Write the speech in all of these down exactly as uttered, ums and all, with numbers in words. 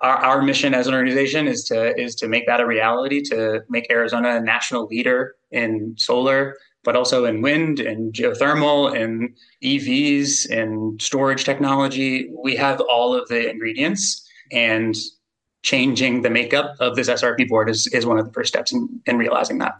our, our mission as an organization is to is to make that a reality, to make Arizona a national leader in solar, but also in wind and geothermal and E Vs and storage technology. We have all of the ingredients, and changing the makeup of this S R P board is, is one of the first steps in, in realizing that.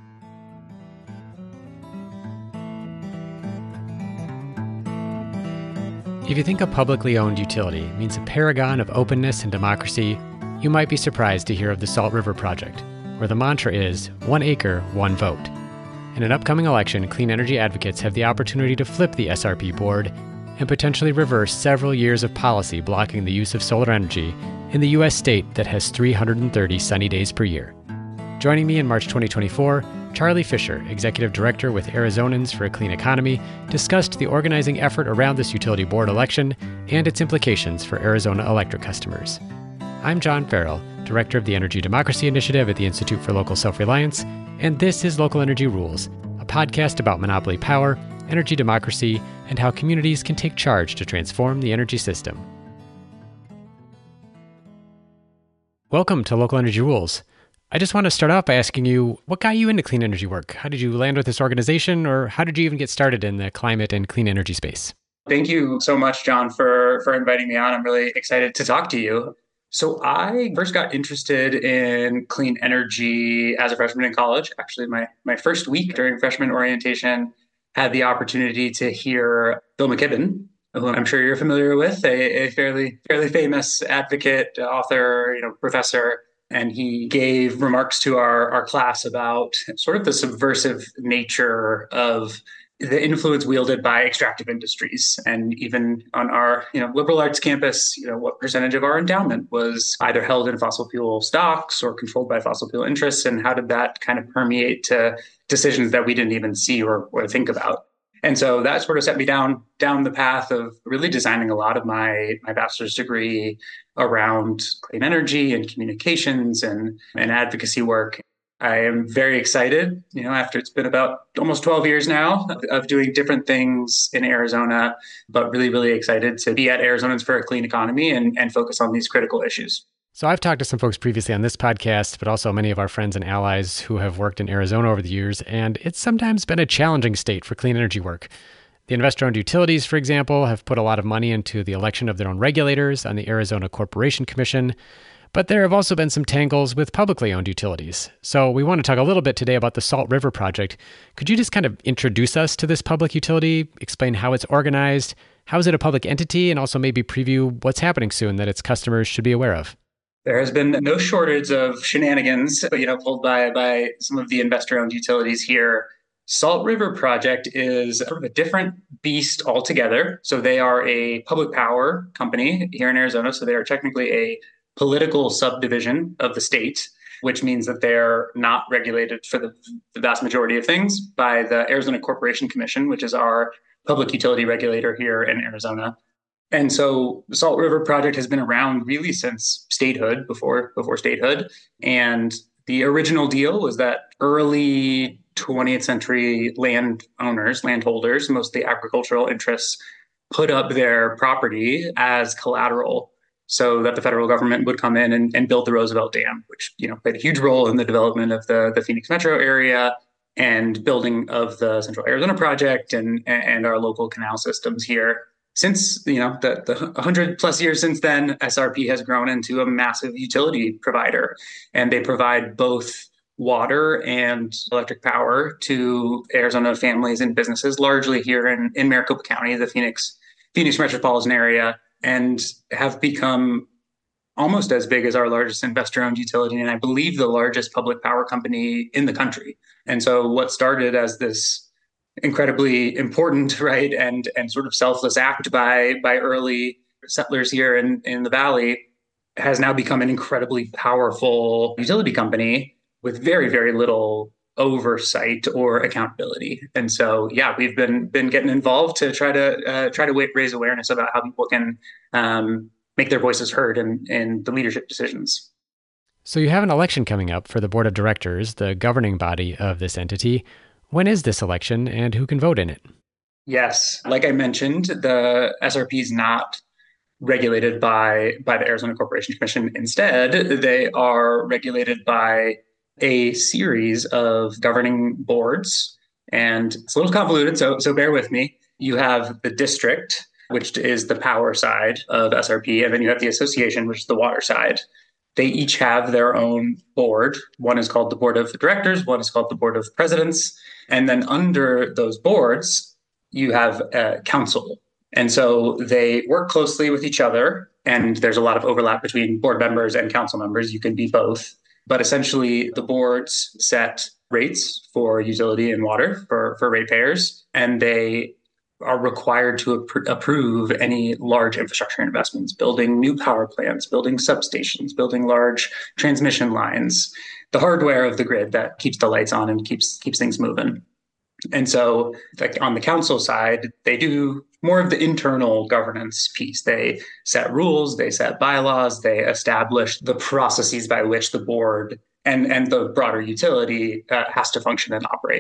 If you think a publicly owned utility means a paragon of openness and democracy, you might be surprised to hear of the Salt River Project, where the mantra is one acre, one vote. In an upcoming election, clean energy advocates have the opportunity to flip the S R P board and potentially reverse several years of policy blocking the use of solar energy in the U S state that has three hundred thirty sunny days per year. Joining me in March twenty twenty-four, Charlie Fisher, Executive Director with Arizonans for a Clean Economy, discussed the organizing effort around this utility board election and its implications for Arizona electric customers. I'm John Farrell, Director of the Energy Democracy Initiative at the Institute for Local Self-Reliance, and this is Local Energy Rules, a podcast about monopoly power, energy democracy, and how communities can take charge to transform the energy system. Welcome to Local Energy Rules. I just want to start off by asking you, what got you into clean energy work? How did you land with this organization, or how did you even get started in the climate and clean energy space? Thank you so much, John, for, for inviting me on. I'm really excited to talk to you. So I first got interested in clean energy as a freshman in college. Actually, my, my first week during freshman orientation, had the opportunity to hear Bill McKibben, who I'm sure you're familiar with, a, a fairly fairly famous advocate, author, you know, professor. And he gave remarks to our, our class about sort of the subversive nature of the influence wielded by extractive industries. And even on our, you know, liberal arts campus, you know, what percentage of our endowment was either held in fossil fuel stocks or controlled by fossil fuel interests, and how did that kind of permeate to decisions that we didn't even see or, or think about. And so that sort of set me down down the path of really designing a lot of my, my bachelor's degree around clean energy and communications and, and advocacy work. I am very excited, you know, after it's been about almost twelve years now of, of doing different things in Arizona, but really, really excited to be at Arizonans for a Clean Economy and, and focus on these critical issues. So I've talked to some folks previously on this podcast, but also many of our friends and allies who have worked in Arizona over the years, and it's sometimes been a challenging state for clean energy work. The investor-owned utilities, for example, have put a lot of money into the election of their own regulators on the Arizona Corporation Commission, but there have also been some tangles with publicly owned utilities. So we want to talk a little bit today about the Salt River Project. Could you just kind of introduce us to this public utility, explain how it's organized, how is it a public entity, and also maybe preview what's happening soon that its customers should be aware of? There has been no shortage of shenanigans, you know, pulled by by some of the investor-owned utilities here. Salt River Project is sort of a different beast altogether. So they are a public power company here in Arizona. So they are technically a political subdivision of the state, which means that they're not regulated for the, the vast majority of things by the Arizona Corporation Commission, which is our public utility regulator here in Arizona. And so the Salt River Project has been around really since statehood, before before statehood. And the original deal was that early twentieth century landowners, landholders, mostly agricultural interests, put up their property as collateral so that the federal government would come in and, and build the Roosevelt Dam, which, you know, played a huge role in the development of the, the Phoenix metro area and building of the Central Arizona Project and, and our local canal systems here. Since, you know, the, the one hundred plus years since then, S R P has grown into a massive utility provider, and they provide both water and electric power to Arizona families and businesses, largely here in, in Maricopa County, the Phoenix, Phoenix metropolitan area, and have become almost as big as our largest investor-owned utility, and I believe the largest public power company in the country. And so what started as this incredibly important, right, and and sort of selfless act by by early settlers here in, in the Valley has now become an incredibly powerful utility company with very, very little oversight or accountability. And so, yeah, we've been been getting involved to try to uh, try to raise awareness about how people can um, make their voices heard in, in the leadership decisions. So you have an election coming up for the board of directors, the governing body of this entity. When is this election and who can vote in it? Yes. Like I mentioned, the S R P is not regulated by, by the Arizona Corporation Commission. Instead, they are regulated by a series of governing boards. And it's a little convoluted, so, so bear with me. You have the district, which is the power side of S R P, and then you have the association, which is the water side. They each have their own board. One is called the Board of Directors, one is called the Board of Presidents. And then under those boards, you have a council. And so they work closely with each other, and there's a lot of overlap between board members and council members. You can be both. But essentially, the boards set rates for utility and water for, for ratepayers, and they are required to ap- approve any large infrastructure investments, building new power plants, building substations, building large transmission lines, the hardware of the grid that keeps the lights on and keeps keeps things moving. And so like on the council side, they do more of the internal governance piece. They set rules, they set bylaws, they establish the processes by which the board and, and the broader utility uh, has to function and operate.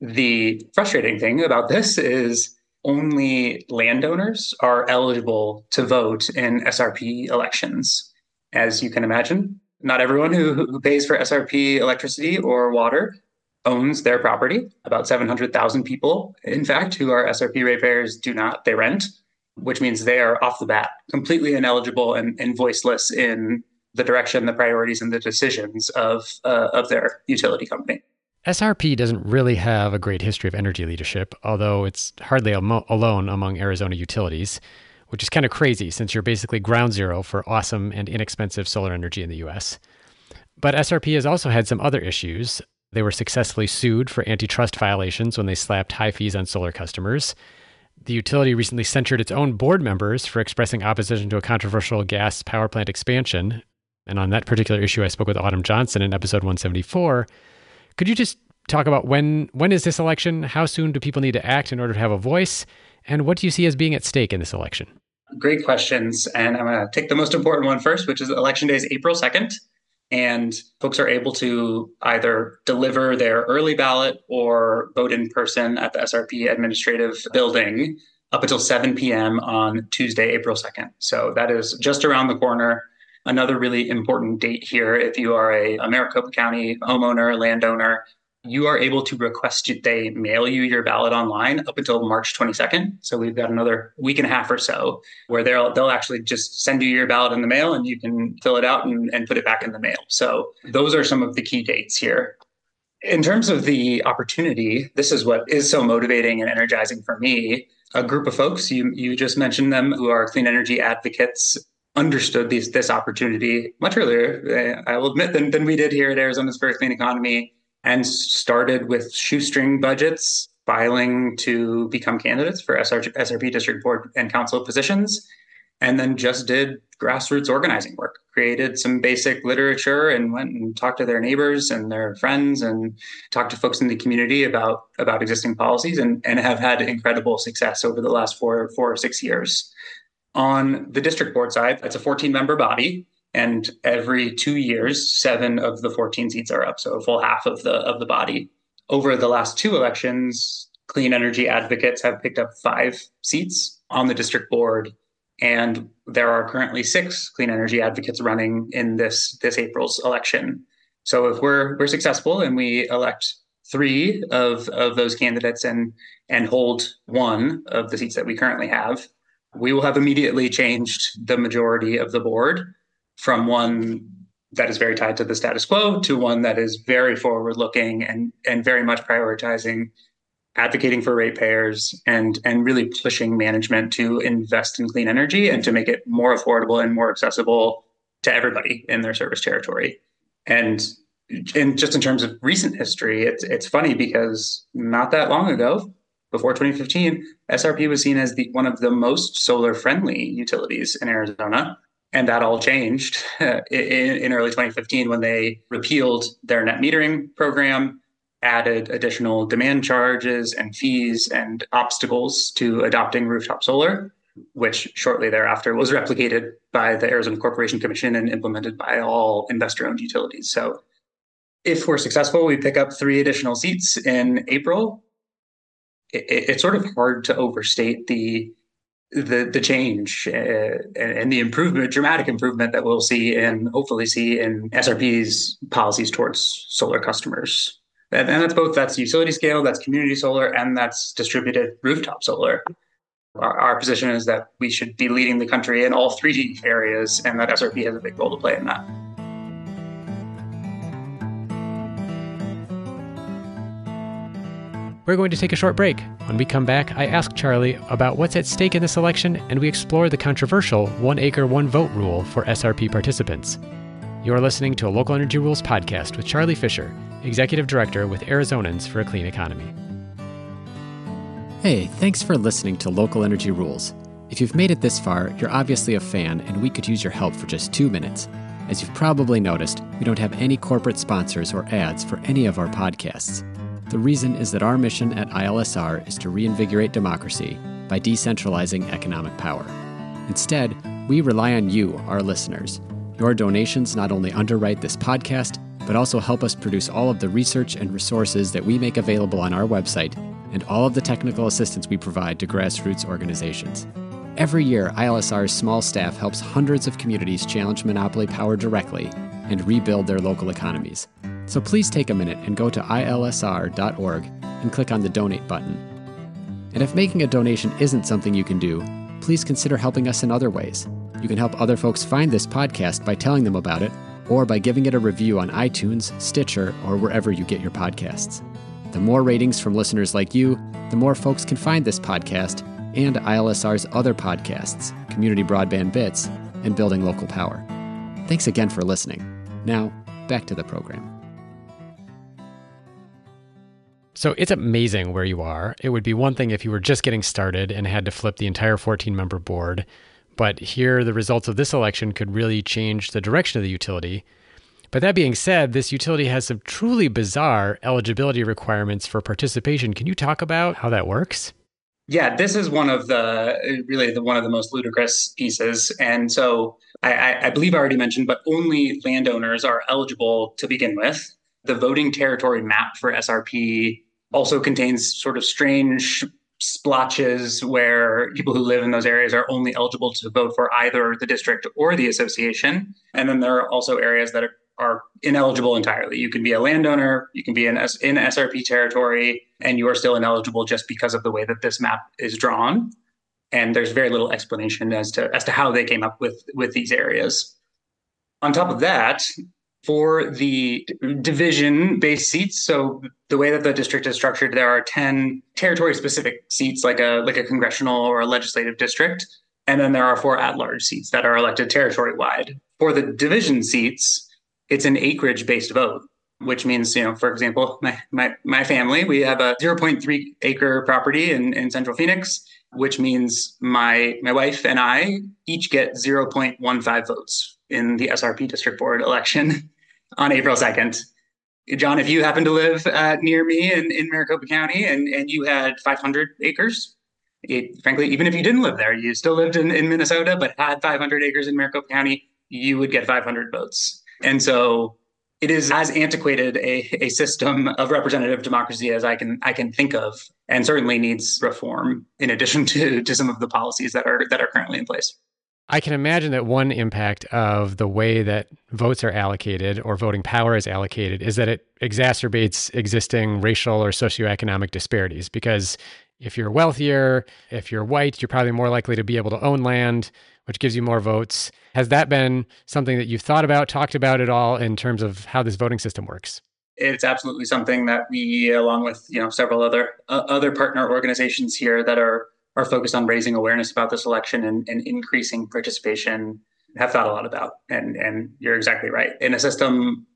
The frustrating thing about this is only landowners are eligible to vote in S R P elections. As you can imagine, not everyone who, who pays for S R P electricity or water owns their property. About seven hundred thousand people, in fact, who are S R P ratepayers do not. They rent, which means they are off the bat completely ineligible and, and voiceless in the direction, the priorities, and the decisions of, uh, of their utility company. S R P doesn't really have a great history of energy leadership, although it's hardly amo- alone among Arizona utilities, which is kind of crazy since you're basically ground zero for awesome and inexpensive solar energy in the U S. But S R P has also had some other issues. They were successfully sued for antitrust violations when they slapped high fees on solar customers. The utility recently censured its own board members for expressing opposition to a controversial gas power plant expansion. And on that particular issue, I spoke with Autumn Johnson in episode one seventy-four. Could you just talk about when when is this election? How soon do people need to act in order to have a voice? And what do you see as being at stake in this election? Great questions. And I'm going to take the most important one first, which is election day is April second. And folks are able to either deliver their early ballot or vote in person at the S R P administrative building up until seven p.m. on Tuesday, April second. So that is just around the corner. Another really important date here, if you are a, a Maricopa County homeowner, landowner, you are able to request they mail you your ballot online up until March twenty-second. So we've got another week and a half or so where they'll they'll actually just send you your ballot in the mail and you can fill it out and, and put it back in the mail. So those are some of the key dates here. In terms of the opportunity, this is what is so motivating and energizing for me. A group of folks, you you just mentioned them, who are clean energy advocates, understood these, this opportunity much earlier, I will admit, than, than we did here at Arizona's Very Clean Economy, and started with shoestring budgets, filing to become candidates for S R P district board and council positions, and then just did grassroots organizing work, created some basic literature and went and talked to their neighbors and their friends and talked to folks in the community about, about existing policies, and, and have had incredible success over the last four, four or six years. On the district board side, it's a fourteen-member body, and every two years, seven of the fourteen seats are up, so a full half of the of the body. Over the last two elections, clean energy advocates have picked up five seats on the district board, and there are currently six clean energy advocates running in this this April's election. So if we're we're successful and we elect three of, of those candidates and and hold one of the seats that we currently have, we will have immediately changed the majority of the board from one that is very tied to the status quo to one that is very forward-looking and, and very much prioritizing advocating for ratepayers and, and really pushing management to invest in clean energy and to make it more affordable and more accessible to everybody in their service territory. And, and just in terms of recent history, it's, it's funny because not that long ago, before twenty fifteen, S R P was seen as the one of the most solar-friendly utilities in Arizona. And that all changed in, in early twenty fifteen when they repealed their net metering program, added additional demand charges and fees and obstacles to adopting rooftop solar, which shortly thereafter was replicated by the Arizona Corporation Commission and implemented by all investor-owned utilities. So if we're successful, we pick up three additional seats in April. It, it's sort of hard to overstate the the the change uh, and the improvement, dramatic improvement that we'll see and hopefully see in S R P's policies towards solar customers. And, and that's both, that's utility scale, that's community solar, and that's distributed rooftop solar. Our, our position is that we should be leading the country in all three areas, and that S R P has a big role to play in that. We're going to take a short break. When we come back, I ask Charlie about what's at stake in this election, and we explore the controversial one acre, one vote rule for S R P participants. You're listening to a Local Energy Rules podcast with Charlie Fisher, Executive Director with Arizonans for a Clean Economy. Hey, thanks for listening to Local Energy Rules. If you've made it this far, you're obviously a fan, and we could use your help for just two minutes. As you've probably noticed, we don't have any corporate sponsors or ads for any of our podcasts. The reason is that our mission at I L S R is to reinvigorate democracy by decentralizing economic power. Instead, we rely on you, our listeners. Your donations not only underwrite this podcast, but also help us produce all of the research and resources that we make available on our website and all of the technical assistance we provide to grassroots organizations. Every year, I L S R's small staff helps hundreds of communities challenge monopoly power directly and rebuild their local economies. So please take a minute and go to I L S R dot org and click on the donate button. And if making a donation isn't something you can do, please consider helping us in other ways. You can help other folks find this podcast by telling them about it, or by giving it a review on iTunes, Stitcher, or wherever you get your podcasts. The more ratings from listeners like you, the more folks can find this podcast and I L S R's other podcasts, Community Broadband Bits, and Building Local Power. Thanks again for listening. Now, back to the program. So it's amazing where you are. It would be one thing if you were just getting started and had to flip the entire fourteen-member board. But here, the results of this election could really change the direction of the utility. But that being said, this utility has some truly bizarre eligibility requirements for participation. Can you talk about how that works? Yeah, this is one of the really the one of the most ludicrous pieces. And so I, I believe I already mentioned, but only landowners are eligible to begin with. The voting territory map for S R P also contains sort of strange splotches where people who live in those areas are only eligible to vote for either the district or the association. And then there are also areas that are, are ineligible entirely. You can be a landowner, you can be in, in S R P territory, and you are still ineligible just because of the way that this map is drawn. And there's very little explanation as to as to how they came up with, with these areas. On top of that, for the division-based seats, so the way that the district is structured, there are ten territory-specific seats, like a like a congressional or a legislative district, and then there are four at-large seats that are elected territory-wide. For the division seats, it's an acreage-based vote, which means, you know, for example, my my my family, we have a zero point three acre property in, in Central Phoenix, which means my my wife and I each get zero point one five votes in the S R P district board election on April second. John, if you happen to live uh, near me in, in Maricopa County and, and you had five hundred acres, it, frankly, even if you didn't live there, you still lived in, in Minnesota, but had five hundred acres in Maricopa County, you would get five hundred votes. And so it is as antiquated a, a system of representative democracy as I can I can think of, and certainly needs reform in addition to, to some of the policies that are that are currently in place. I can imagine that one impact of the way that votes are allocated or voting power is allocated is that it exacerbates existing racial or socioeconomic disparities. Because if you're wealthier, if you're white, you're probably more likely to be able to own land, which gives you more votes. Has that been something that you've thought about, talked about at all in terms of how this voting system works? It's absolutely something that we, along with you know several other uh, other partner organizations here that are are focused on raising awareness about this election and, and increasing participation, have thought a lot about. And, and you're exactly right. In a system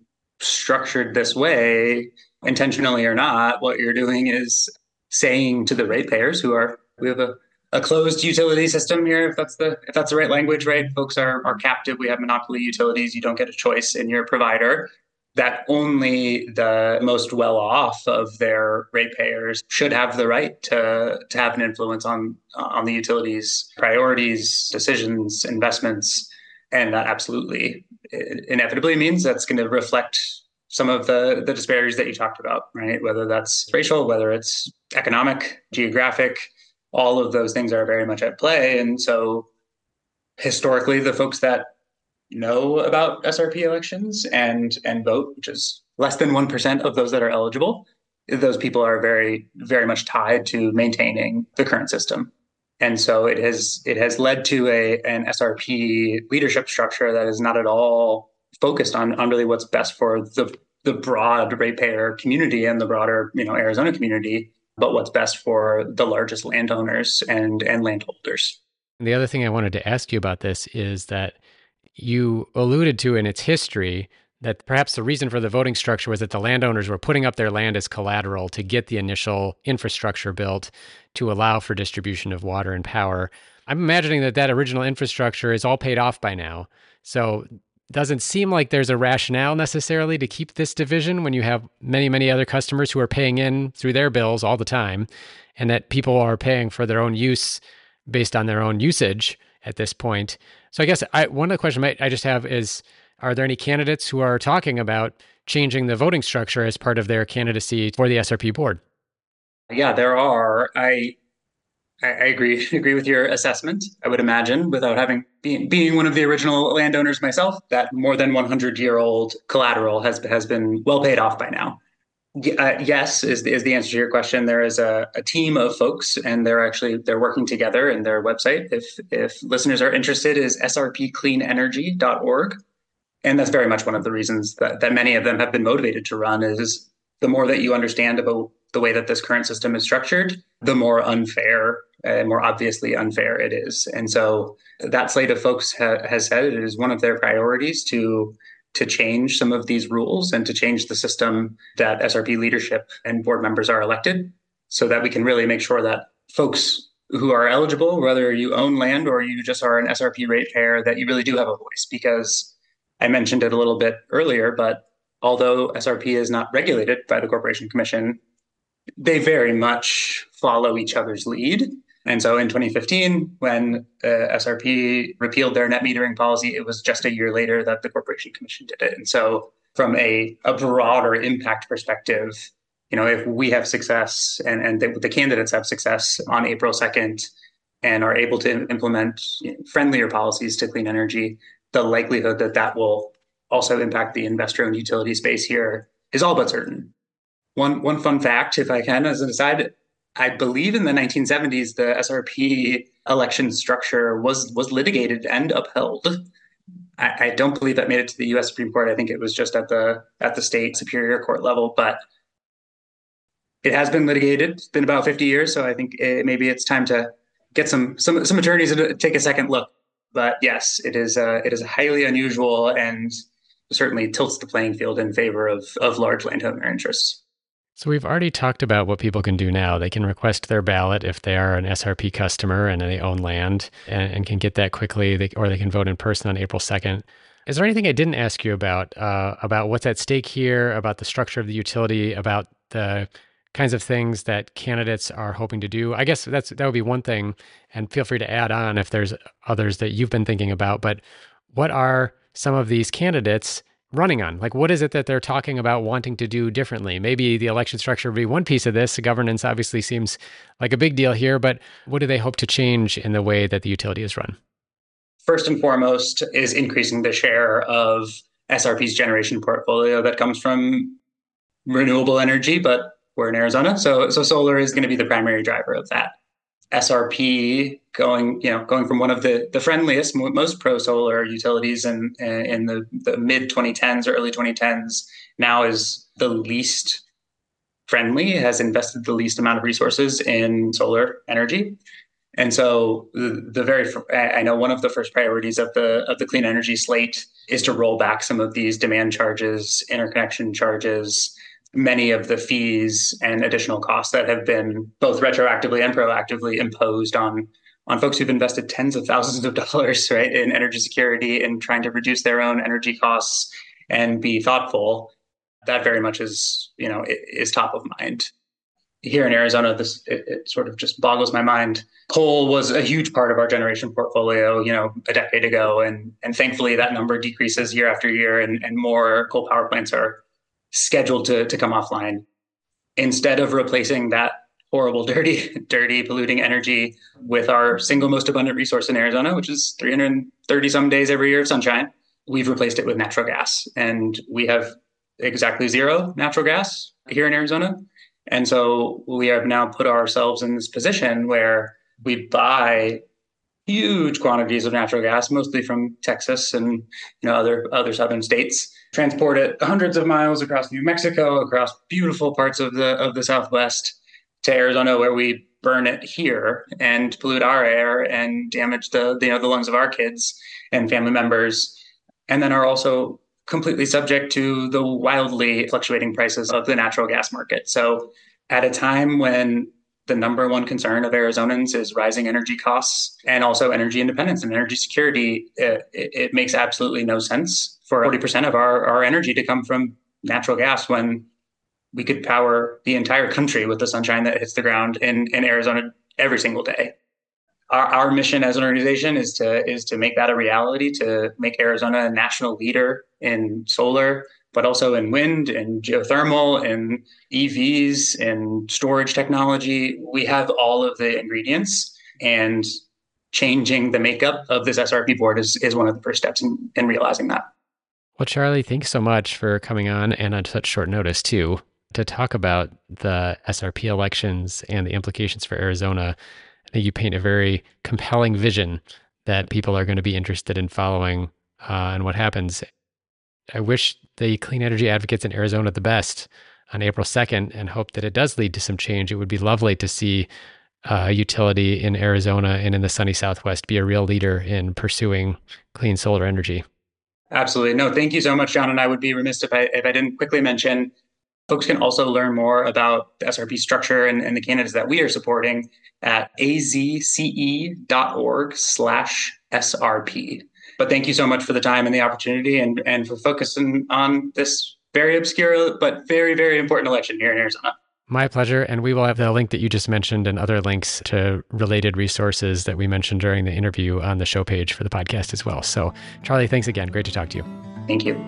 structured this way, intentionally or not, what you're doing is saying to the ratepayers who are, we have a, a closed utility system here, if that's the if that's the right language, right? Folks are, are captive. We have monopoly utilities. You don't get a choice in your provider. That only the most well-off of their ratepayers should have the right to, to have an influence on, on the utilities' priorities, decisions, investments. And that absolutely inevitably means that's going to reflect some of the, the disparities that you talked about, right? Whether that's racial, whether it's economic, geographic, all of those things are very much at play. And so historically, the folks that know about S R P elections and and vote, which is less than one percent of those that are eligible, those people are very, very much tied to maintaining the current system. And so it has it has led to a an S R P leadership structure that is not at all focused on, on really what's best for the the broad ratepayer community and the broader, you know, Arizona community, but what's best for the largest landowners and and landholders. And the other thing I wanted to ask you about this is that you alluded to in its history that perhaps the reason for the voting structure was that the landowners were putting up their land as collateral to get the initial infrastructure built to allow for distribution of water and power. I'm imagining that that original infrastructure is all paid off by now. So it doesn't seem like there's a rationale necessarily to keep this division when you have many, many other customers who are paying in through their bills all the time, and that people are paying for their own use based on their own usage at this point. So I guess I, one of the questions I just have is, are there any candidates who are talking about changing the voting structure as part of their candidacy for the S R P board? Yeah, there are. I I agree agree with your assessment. I would imagine, without having being being one of the original landowners myself, that more than one hundred year old collateral has has been well paid off by now. Uh, yes, is the, is the answer to your question. There is a, a team of folks, and they're actually they're working together. In their website, if if listeners are interested, is S R P clean energy dot org. And that's very much one of the reasons that, that many of them have been motivated to run, is the more that you understand about the way that this current system is structured, the more unfair and more obviously unfair it is. And so that slate of folks ha- has said it is one of their priorities to to change some of these rules and to change the system that S R P leadership and board members are elected, so that we can really make sure that folks who are eligible, whether you own land or you just are an S R P ratepayer, that you really do have a voice. Because I mentioned it a little bit earlier, but although S R P is not regulated by the Corporation Commission, they very much follow each other's lead. And so in twenty fifteen, when uh, S R P repealed their net metering policy, it was just a year later that the Corporation Commission did it. And so from a, a broader impact perspective, you know, if we have success and, and the, the candidates have success on April second and are able to implement, you know, friendlier policies to clean energy, the likelihood that that will also impact the investor-owned utility space here is all but certain. One one fun fact, if I can, as an aside, I believe in the nineteen seventies, the S R P election structure was was litigated and upheld. I, I don't believe that made it to the U S Supreme Court. I think it was just at the at the state superior court level, but it has been litigated. It's been about fifty years, so I think it, maybe it's time to get some some some attorneys to take a second look. But yes, it is uh, it is highly unusual and certainly tilts the playing field in favor of of large landowner interests. So we've already talked about what people can do now. They can request their ballot if they are an S R P customer and they own land, and, and can get that quickly, they, or they can vote in person on April second. Is there anything I didn't ask you about, uh, about what's at stake here, about the structure of the utility, about the kinds of things that candidates are hoping to do? I guess that's that would be one thing, and feel free to add on if there's others that you've been thinking about. But what are some of these candidates running on? Like, what is it that they're talking about wanting to do differently? Maybe the election structure would be one piece of this. The governance obviously seems like a big deal here, but what do they hope to change in the way that the utility is run? First and foremost is increasing the share of S R P's generation portfolio that comes from renewable energy, but we're in Arizona, so so solar is going to be the primary driver of that. S R P going, you know, going from one of the, the friendliest, most pro-solar utilities in in the, the mid twenty tens or early twenty tens, now is the least friendly, has invested the least amount of resources in solar energy. And so the, the very, I know one of the first priorities of the of the clean energy slate is to roll back some of these demand charges, interconnection charges, many of the fees and additional costs that have been both retroactively and proactively imposed on on folks who've invested tens of thousands of dollars, right, in energy security and trying to reduce their own energy costs and be thoughtful. That very much is, you know, is top of mind. Here in Arizona, this it, it sort of just boggles my mind. Coal was a huge part of our generation portfolio, you know, a decade ago, and and thankfully that number decreases year after year, and, and more coal power plants are scheduled to, to come offline. Instead of replacing that horrible, dirty, dirty, polluting energy with our single most abundant resource in Arizona, which is three hundred thirty some days every year of sunshine. We've replaced it with natural gas, and we have exactly zero natural gas here in Arizona. And so we have now put ourselves in this position where we buy huge quantities of natural gas, mostly from Texas and you know other other southern states, transport it hundreds of miles across New Mexico, across beautiful parts of the of the Southwest to Arizona, where we burn it here and pollute our air and damage the you know the lungs of our kids and family members, and then are also completely subject to the wildly fluctuating prices of the natural gas market. So at a time when the number one concern of Arizonans is rising energy costs and also energy independence and energy security, it, it makes absolutely no sense for forty percent of our, our energy to come from natural gas when we could power the entire country with the sunshine that hits the ground in, in Arizona every single day. Our, our mission as an organization is to is to make that a reality, to make Arizona a national leader in solar, but also in wind and geothermal and E Vs and storage technology. We have all of the ingredients, and changing the makeup of this S R P board is, is one of the first steps in, in realizing that. Well, Charlie, thanks so much for coming on, and on such short notice too, to talk about the S R P elections and the implications for Arizona. I think you paint a very compelling vision that people are going to be interested in following uh, and what happens. I wish the clean energy advocates in Arizona the best on April second and hope that it does lead to some change. It would be lovely to see uh, a utility in Arizona and in the sunny Southwest be a real leader in pursuing clean solar energy. Absolutely. No, thank you so much, John. And I would be remiss if I, if I didn't quickly mention, folks can also learn more about the S R P structure and, and the candidates that we are supporting at azce.org slash SRP. But thank you so much for the time and the opportunity and, and for focusing on this very obscure but very, very important election here in Arizona. My pleasure. And we will have the link that you just mentioned and other links to related resources that we mentioned during the interview on the show page for the podcast as well. So, Charlie, thanks again. Great to talk to you. Thank you.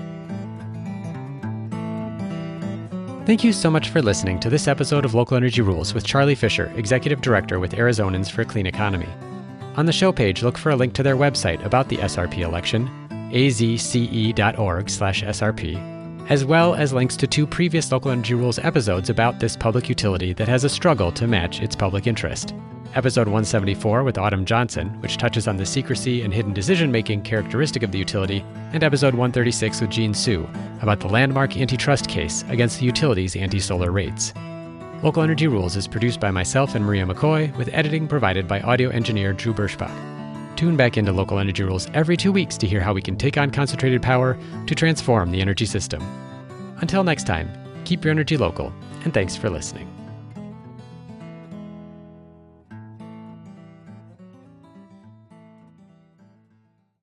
Thank you so much for listening to this episode of Local Energy Rules with Charlie Fisher, Executive Director with Arizonans for a Clean Economy. On the show page, look for a link to their website about the S R P election, azce.org slash SRP, as well as links to two previous Local Energy Rules episodes about this public utility that has a struggle to match its public interest. Episode one seventy-four with Autumn Johnson, which touches on the secrecy and hidden decision-making characteristic of the utility, and episode one thirty-six with Jean Su about the landmark antitrust case against the utility's anti-solar rates. Local Energy Rules is produced by myself and Maria McCoy, with editing provided by audio engineer Drew Birschbach. Tune back into Local Energy Rules every two weeks to hear how we can take on concentrated power to transform the energy system. Until next time, keep your energy local, and thanks for listening.